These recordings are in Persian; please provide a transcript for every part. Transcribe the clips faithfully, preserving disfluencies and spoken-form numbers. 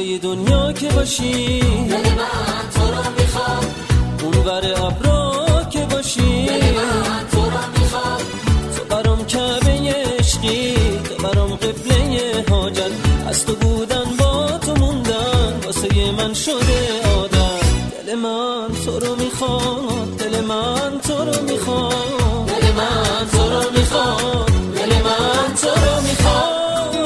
جای دنیا که باشی دل من تو رو میخواد، اونور ابرا که باشی دل من تو رو میخواد، تو برام کعبه عشقی، تو برام قبله حاجت، از تو بودن با تو موندن واسه من شده عادت. دل من تو رو میخواد، دل من تو رو میخواد، دل من تو رو میخواد، دل من تو رو میخواد.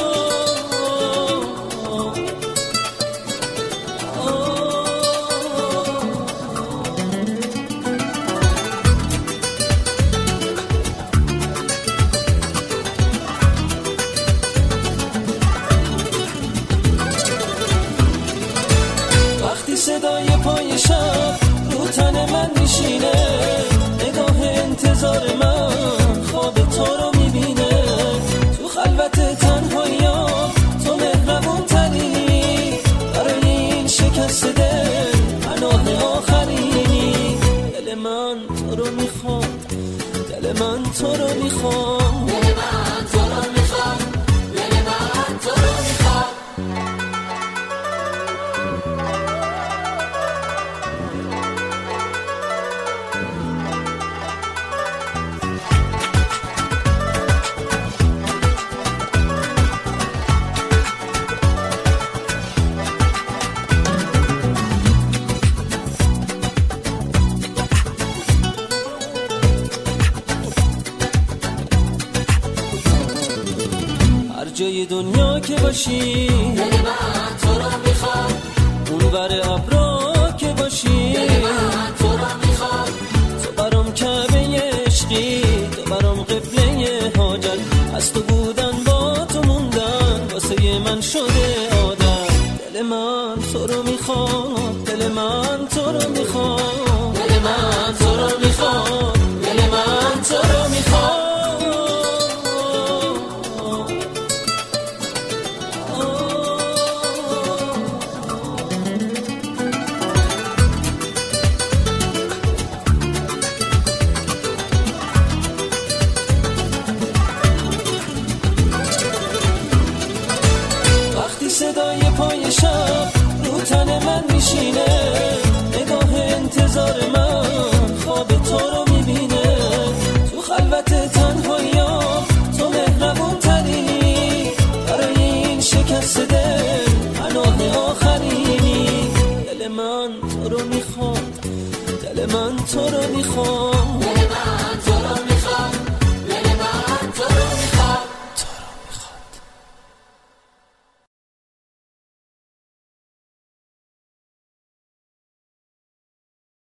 وقتی صدای پای شب رو تن من میشینه، نگاه انتظار من خواب تو رو میبینه، تو خلوت تنهایی‌ها تو مهربون ترینی، برای این شکست دل پناه آخرینی. دل من تو رو میخواد، دل من تو رو میخواد، دل من تو رو میخواد، دل من تو رو میخواد. هر جای دنیا که باشی دل من تو رو میخواد، اونور ابرا که باشی دل من تو رو میخواد، تو برام کعبه عشقی، تو برام قبله حاجت، از تو بودن با تو موندن واسه من شده عادت. دل من تو رو میخواد، دل من تو رو میخواد، دل من تو رو میخواد، دل من تو رو میخواد. وقتی صدای پای شب رو تن من میشینه، نگاه انتظار من خواب تو رو میبینه، تو خلوت تنهایی‌ها تو مهربون ترینی، برای این شکست دل پناه آخرینی. دل من تو رو میخواد، دل من تو رو میخواد،